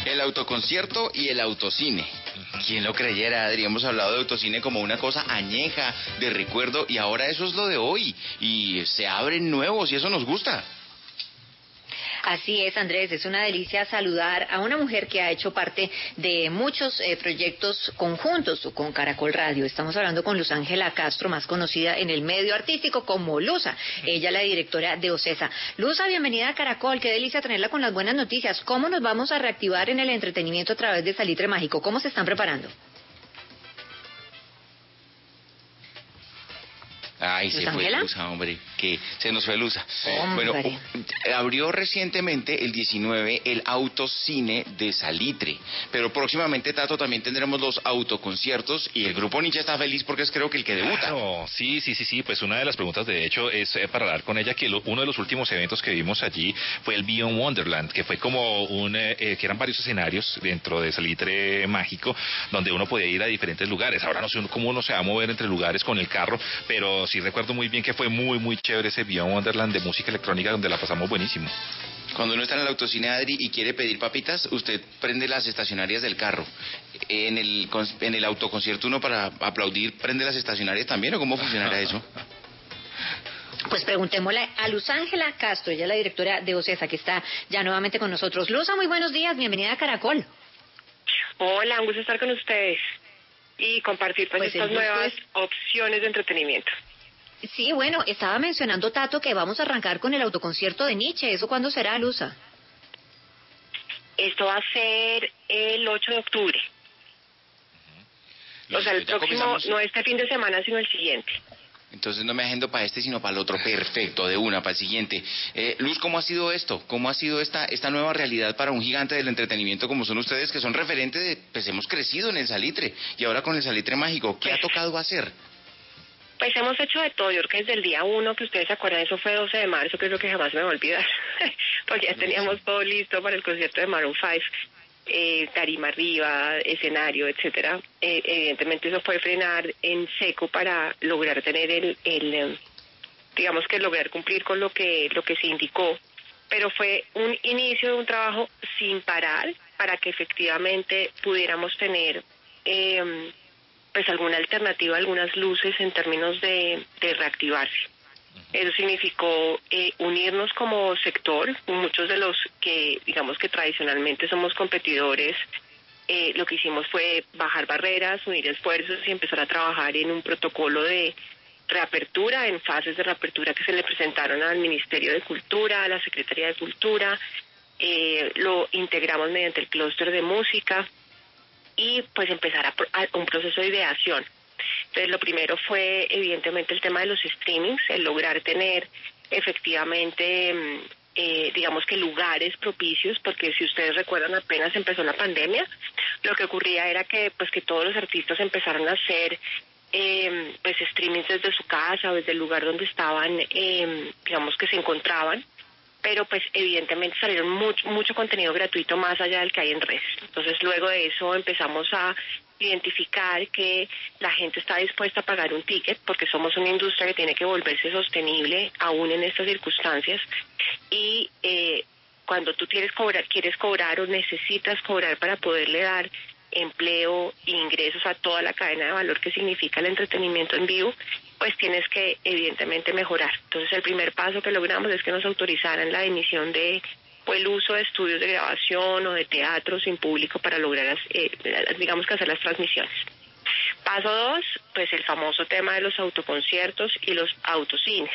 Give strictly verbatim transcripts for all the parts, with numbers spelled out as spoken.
El autoconcierto y el autocine. ¿Quién lo creyera, Adri? Hemos hablado de autocine como una cosa añeja, de recuerdo, y ahora eso es lo de hoy. Y se abren nuevos y eso nos gusta. Así es, Andrés, es una delicia saludar a una mujer que ha hecho parte de muchos eh, proyectos conjuntos con Caracol Radio. Estamos hablando con Luz Ángela Castro, más conocida en el medio artístico como Luza. Ella es la directora de OCESA. Luza, bienvenida a Caracol, qué delicia tenerla con las buenas noticias. ¿Cómo nos vamos a reactivar en el entretenimiento a través de Salitre Mágico? ¿Cómo se están preparando? Ay, se fue Luza, hombre, que se nos fue Luza. Hombre. Bueno, abrió recientemente el diecinueve el autocine de Salitre, pero próximamente, Tato, también tendremos los autoconciertos y el grupo Nietzsche está feliz porque es creo que el que debuta. Claro, sí, sí, sí, sí, pues una de las preguntas de hecho es eh, para hablar con ella que lo, uno de los últimos eventos que vimos allí fue el Beyond Wonderland, que fue como un, eh, eh, que eran varios escenarios dentro de Salitre Mágico, donde uno podía ir a diferentes lugares. Ahora no sé cómo uno se va a mover entre lugares con el carro, pero sí recuerdo muy bien que fue muy, muy chévere ese Beyond Wonderland de música electrónica donde la pasamos buenísimo. Cuando uno está en el autocine, Adri, y quiere pedir papitas, usted prende las estacionarias del carro. En el, en el autoconcierto uno para aplaudir prende las estacionarias también, ¿o cómo funcionará eso? Pues preguntémosle a Luz Ángela Castro, ella es la directora de OCESA, que está ya nuevamente con nosotros. Luza, muy buenos días, bienvenida a Caracol. Hola, un gusto estar con ustedes y compartir pues, pues estas nuevas es... opciones de entretenimiento. Sí, bueno, estaba mencionando Tato que vamos a arrancar con el autoconcierto de Nietzsche. ¿Eso cuándo será, Luza? Esto va a ser el ocho de octubre. Uh-huh. O sea, el próximo, comenzamos... no este fin de semana, sino el siguiente. Entonces no me agendo para este, sino para el otro. Perfecto, de una, para el siguiente. Eh, Luz, ¿cómo ha sido esto? ¿Cómo ha sido esta esta nueva realidad para un gigante del entretenimiento como son ustedes, que son referentes de, pues hemos crecido en el Salitre, y ahora con el Salitre Mágico? ¿Qué pues... ha tocado hacer? Pues hemos hecho de todo. Yo creo que desde el día uno, que ustedes se acuerdan, eso fue doce de marzo, que es lo que jamás me va a olvidar, porque ya teníamos todo listo para el concierto de Maroon cinco, eh, tarima arriba, escenario, etcétera. Eh, evidentemente eso fue frenar en seco para lograr tener el, el, digamos que lograr cumplir con lo que, lo que se indicó, pero fue un inicio de un trabajo sin parar para que efectivamente pudiéramos tener... Eh, pues alguna alternativa, algunas luces en términos de, de reactivarse. Eso significó eh, unirnos como sector, muchos de los que, digamos que tradicionalmente somos competidores, eh, lo que hicimos fue bajar barreras, unir esfuerzos y empezar a trabajar en un protocolo de reapertura, en fases de reapertura que se le presentaron al Ministerio de Cultura, a la Secretaría de Cultura, eh, lo integramos mediante el clúster de música, y pues empezar a, a un proceso de ideación. Entonces lo primero fue evidentemente el tema de los streamings, el lograr tener efectivamente eh, digamos que lugares propicios, porque si ustedes recuerdan apenas empezó la pandemia, lo que ocurría era que pues que todos los artistas empezaron a hacer eh, pues streamings desde su casa o desde el lugar donde estaban, eh, digamos que se encontraban, pero pues evidentemente salieron mucho, mucho contenido gratuito más allá del que hay en redes. Entonces luego de eso empezamos a identificar que la gente está dispuesta a pagar un ticket, porque somos una industria que tiene que volverse sostenible aún en estas circunstancias, y eh, cuando tú quieres cobrar, quieres cobrar o necesitas cobrar para poderle dar empleo e ingresos a toda la cadena de valor que significa el entretenimiento en vivo, pues tienes que evidentemente mejorar. Entonces el primer paso que logramos es que nos autorizaran la emisión de o el uso de estudios de grabación o de teatro sin público para lograr, eh, digamos que hacer las transmisiones. Paso dos, pues el famoso tema de los autoconciertos y los autocines,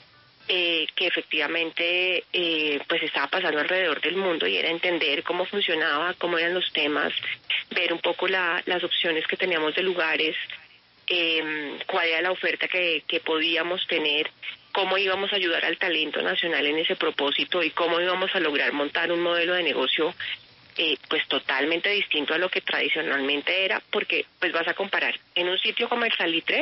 eh, que efectivamente eh, pues estaba pasando alrededor del mundo, y era entender cómo funcionaba, cómo eran los temas, ver un poco la, las opciones que teníamos de lugares, eh, cuál era la oferta que, que podíamos tener, cómo íbamos a ayudar al talento nacional en ese propósito y cómo íbamos a lograr montar un modelo de negocio eh, pues totalmente distinto a lo que tradicionalmente era, porque pues vas a comparar, en un sitio como el Salitre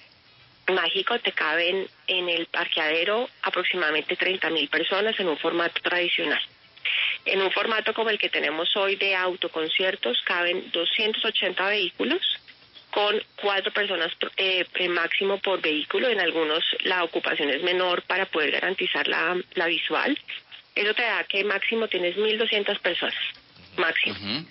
Mágico te caben en el parqueadero aproximadamente treinta mil personas en un formato tradicional. En un formato como el que tenemos hoy de autoconciertos caben doscientos ochenta vehículos, con cuatro personas eh, máximo por vehículo. En algunos la ocupación es menor para poder garantizar la, la visual. Eso te da que máximo tienes mil doscientas personas. máximo. Uh-huh.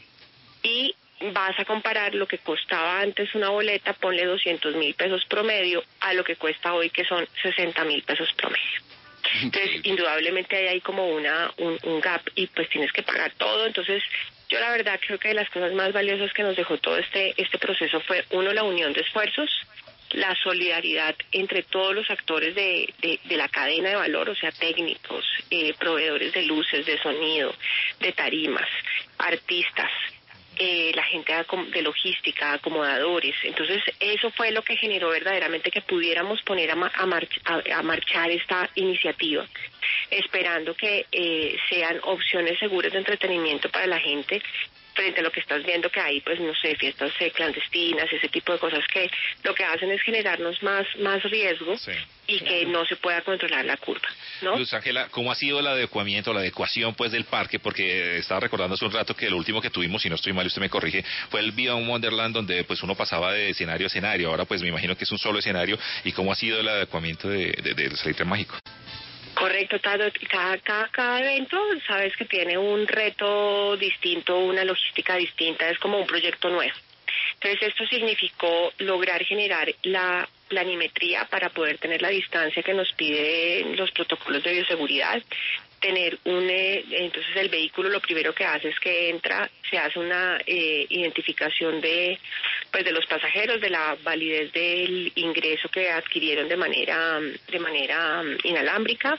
Y vas a comparar lo que costaba antes una boleta, ponle doscientos mil pesos promedio, a lo que cuesta hoy, que son sesenta mil pesos promedio. Entonces, indudablemente hay ahí como una un, un gap y pues tienes que pagar todo. Entonces, yo la verdad creo que de las cosas más valiosas que nos dejó todo este este proceso fue, uno, la unión de esfuerzos, la solidaridad entre todos los actores de, de, de la cadena de valor, o sea, técnicos, eh, proveedores de luces, de sonido, de tarimas, artistas, Eh, la gente de logística, acomodadores. Entonces eso fue lo que generó verdaderamente que pudiéramos poner a, ma a, march a, a marchar esta iniciativa, esperando que eh, sean opciones seguras de entretenimiento para la gente, frente a lo que estás viendo que hay, pues no sé, fiestas eh, clandestinas, ese tipo de cosas que lo que hacen es generarnos más más riesgo, sí, y claro, que no se pueda controlar la curva, ¿no? Luz Ángela, ¿cómo ha sido el adecuamiento, la adecuación pues del parque? Porque estaba recordando hace un rato que lo último que tuvimos, si no estoy mal, usted me corrige, fue el Beyond Wonderland, donde pues uno pasaba de escenario a escenario. Ahora pues me imagino que es un solo escenario. ¿Y cómo ha sido el adecuamiento de, de, de, del Salitre Mágico? Correcto, cada, cada, cada evento sabes que tiene un reto distinto, una logística distinta, es como un proyecto nuevo. Entonces esto significó lograr generar la planimetría para poder tener la distancia que nos piden los protocolos de bioseguridad, tener un, eh, entonces el vehículo lo primero que hace es que entra, se hace una eh, identificación de, pues de los pasajeros, de la validez del ingreso que adquirieron de manera, de manera inalámbrica,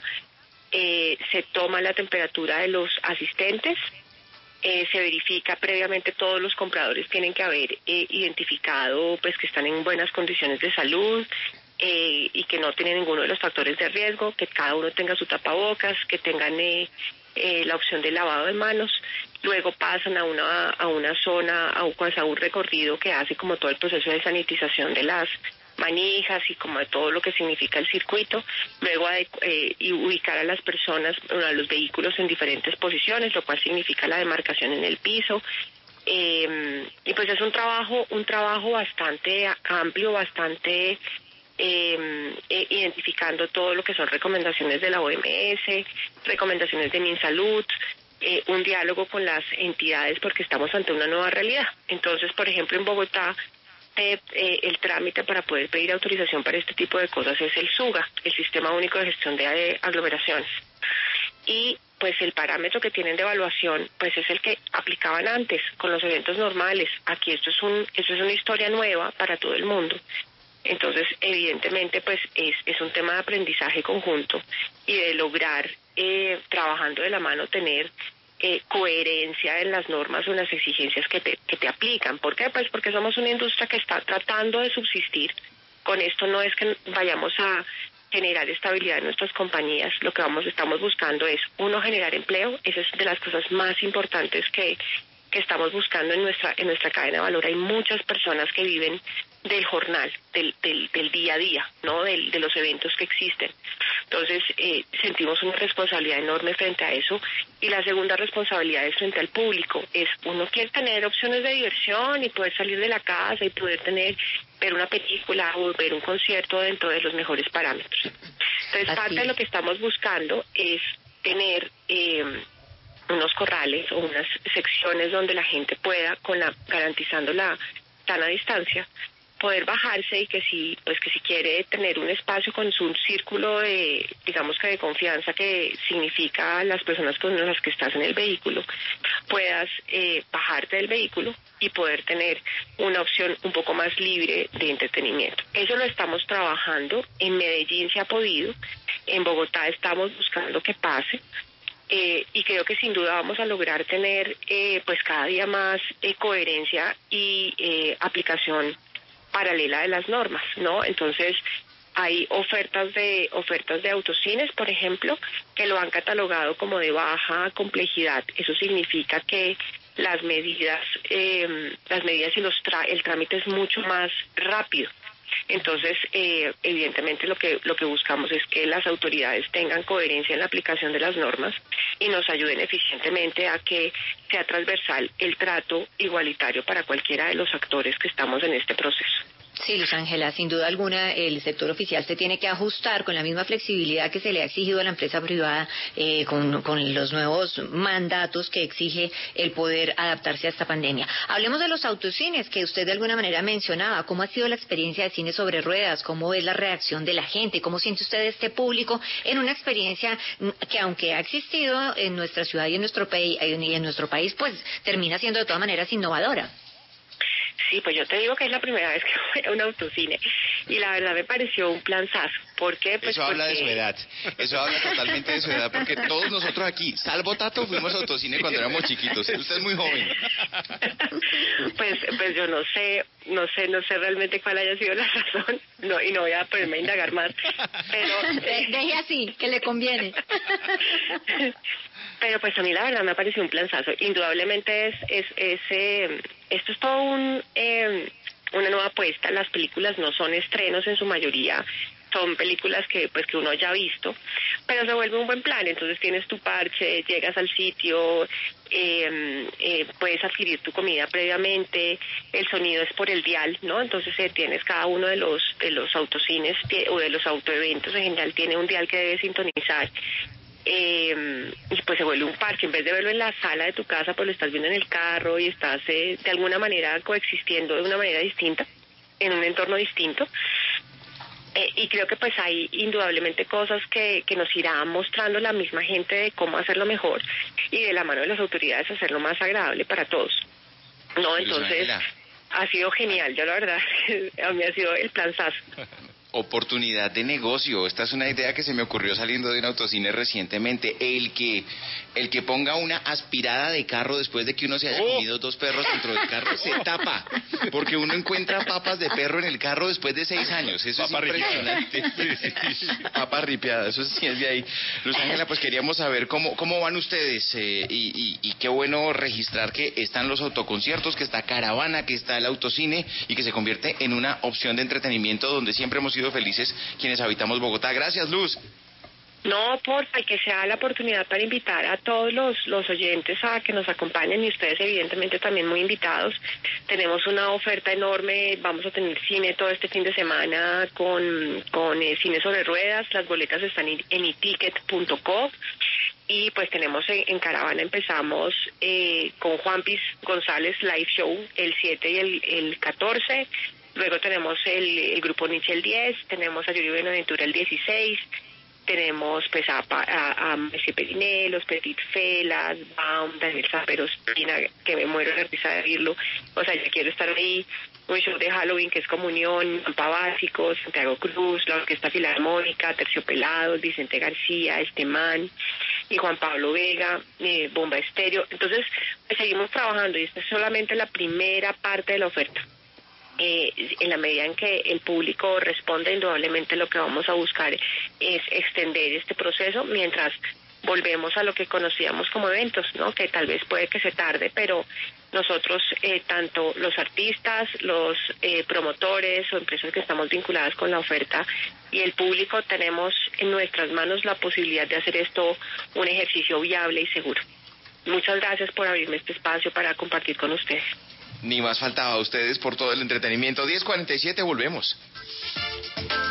eh, se toma la temperatura de los asistentes, eh, se verifica previamente, todos los compradores tienen que haber eh, identificado pues que están en buenas condiciones de salud, Eh, y que no tienen ninguno de los factores de riesgo, que cada uno tenga su tapabocas, que tengan eh, eh, la opción de lavado de manos. Luego pasan a una a una zona, a un, a un recorrido que hace como todo el proceso de sanitización de las manijas y como de todo lo que significa el circuito. Luego eh, y ubicar a las personas, a los vehículos en diferentes posiciones, lo cual significa la demarcación en el piso. Eh, y pues es un trabajo un trabajo bastante amplio, bastante Eh, eh, identificando todo lo que son recomendaciones de la O M S, recomendaciones de MinSalud, eh, un diálogo con las entidades porque estamos ante una nueva realidad. Entonces, por ejemplo, en Bogotá, eh, eh, el trámite para poder pedir autorización para este tipo de cosas es el SUGA, el Sistema Único de Gestión de eh, Aglomeraciones. Y pues el parámetro que tienen de evaluación pues es el que aplicaban antes con los eventos normales. Aquí esto es un esto es una historia nueva para todo el mundo. Entonces, evidentemente, pues es, es un tema de aprendizaje conjunto y de lograr, eh, trabajando de la mano, tener eh, coherencia en las normas o en las exigencias que te, que te aplican. ¿Por qué? Pues porque somos una industria que está tratando de subsistir. Con esto no es que vayamos a generar estabilidad en nuestras compañías. Lo que vamos estamos buscando es, uno, generar empleo. Esa es de las cosas más importantes que, que estamos buscando en nuestra, en nuestra cadena de valor. Hay muchas personas que viven del jornal, del, del, del día a día, ¿no? Del, de los eventos que existen. Entonces, eh, sentimos una responsabilidad enorme frente a eso. Y la segunda responsabilidad es frente al público. Es, uno quiere tener opciones de diversión y poder salir de la casa y poder tener, ver una película o ver un concierto dentro de los mejores parámetros. Entonces, Así parte es. de lo que estamos buscando es tener eh, unos corrales o unas secciones donde la gente pueda, con la garantizando la sana distancia, poder bajarse y que si pues que si quiere tener un espacio con su círculo de, digamos que de confianza, que significa las personas con las que estás en el vehículo, puedas eh, bajarte del vehículo y poder tener una opción un poco más libre de entretenimiento. Eso lo estamos trabajando. En Medellín se ha podido, en Bogotá estamos buscando que pase. Eh, y creo que sin duda vamos a lograr tener eh, pues cada día más eh, coherencia y eh, aplicación paralela de las normas, ¿no? Entonces hay ofertas de ofertas de autocines, por ejemplo, que lo han catalogado como de baja complejidad. Eso significa que las medidas eh, las medidas y los tra el trámite es mucho más rápido. Entonces, eh, evidentemente lo que lo que buscamos es que las autoridades tengan coherencia en la aplicación de las normas y nos ayuden eficientemente a que sea transversal el trato igualitario para cualquiera de los actores que estamos en este proceso. Sí, Luz Ángela, sin duda alguna el sector oficial se tiene que ajustar con la misma flexibilidad que se le ha exigido a la empresa privada, eh, con, con los nuevos mandatos que exige el poder adaptarse a esta pandemia. Hablemos de los autocines que usted de alguna manera mencionaba. ¿Cómo ha sido la experiencia de cine sobre ruedas? ¿Cómo es la reacción de la gente? ¿Cómo siente usted este público en una experiencia que, aunque ha existido en nuestra ciudad y en nuestro, país, y en nuestro país, pues termina siendo de todas maneras innovadora? Sí, pues yo te digo que es la primera vez que voy a un autocine y la verdad me pareció un planzazo. ¿Por qué? Pues eso habla porque... de su edad, eso habla totalmente de su edad, porque todos nosotros aquí, salvo Tato, fuimos a autocine cuando éramos chiquitos. Usted es muy joven. Pues, pues yo no sé, no sé, no sé realmente cuál haya sido la razón, no, y no voy a ponerme a indagar más, pero... De, deje así, que le conviene. Pero pues a mí la verdad me ha parecido un planzazo. Indudablemente es, es, es eh, esto es todo un, eh, una nueva apuesta. Las películas no son estrenos en su mayoría, son películas que pues que uno ya ha visto, pero se vuelve un buen plan. Entonces tienes tu parche, llegas al sitio, eh, eh, puedes adquirir tu comida previamente, el sonido es por el dial, ¿no? Entonces eh, tienes cada uno de los de los autocines o de los autoeventos en general tiene un dial que debes sintonizar. Eh, y pues se vuelve un parche. En vez de verlo en la sala de tu casa, pues lo estás viendo en el carro y estás eh, de alguna manera coexistiendo de una manera distinta, en un entorno distinto. Eh, y creo que pues hay indudablemente cosas que, que nos irá mostrando la misma gente de cómo hacerlo mejor y de la mano de las autoridades hacerlo más agradable para todos. No, entonces ha sido genial. Yo la verdad, a mí ha sido el planzazo. Oportunidad de negocio. Esta es una idea que se me ocurrió saliendo de un autocine recientemente. El que el que ponga una aspirada de carro después de que uno se haya oh. comido dos perros dentro del carro se tapa, porque uno encuentra papas de perro en el carro después de seis años. Eso Papa es impresionante. Papa ripiada, eso sí es de ahí. Luz Ángela, pues queríamos saber cómo cómo van ustedes eh, y, y, y qué bueno registrar que están los autoconciertos, que está Caravana, que está el autocine y que se convierte en una opción de entretenimiento donde siempre hemos sido felices quienes habitamos Bogotá. Gracias, Luz. No, porfa, y que sea la oportunidad para invitar a todos los, los oyentes a que nos acompañen y ustedes evidentemente también muy invitados. Tenemos una oferta enorme, vamos a tener cine todo este fin de semana con, con eh, cine sobre ruedas, las boletas están en, en iticket punto co y pues tenemos en, en Caravana empezamos eh, con Juan Piz González Live Show el siete y el, el catorce. Luego tenemos el, el grupo Nietzsche el diez, tenemos a Yuri Buenaventura el dieciséis, tenemos pues a, a, a Messi Periné, los Petit Felas, Baum, Daniel Zapero Espina, que me muero de risa de oírlo, o sea, ya quiero estar ahí, un show de Halloween que es Comunión, Pampa Básicos, Santiago Cruz, la Orquesta Filarmónica, Terciopelados, Vicente García, Estemán y Juan Pablo Vega, eh, Bomba Estéreo. Entonces, pues seguimos trabajando y esta es solamente la primera parte de la oferta. Eh, en la medida en que el público responde, indudablemente lo que vamos a buscar es extender este proceso mientras volvemos a lo que conocíamos como eventos, ¿no? Que tal vez puede que se tarde, pero nosotros, eh, tanto los artistas, los eh, promotores o empresas que estamos vinculadas con la oferta y el público, tenemos en nuestras manos la posibilidad de hacer esto un ejercicio viable y seguro. Muchas gracias por abrirme este espacio para compartir con ustedes. Ni más faltaba a ustedes por todo el entretenimiento. diez cuarenta y siete, volvemos.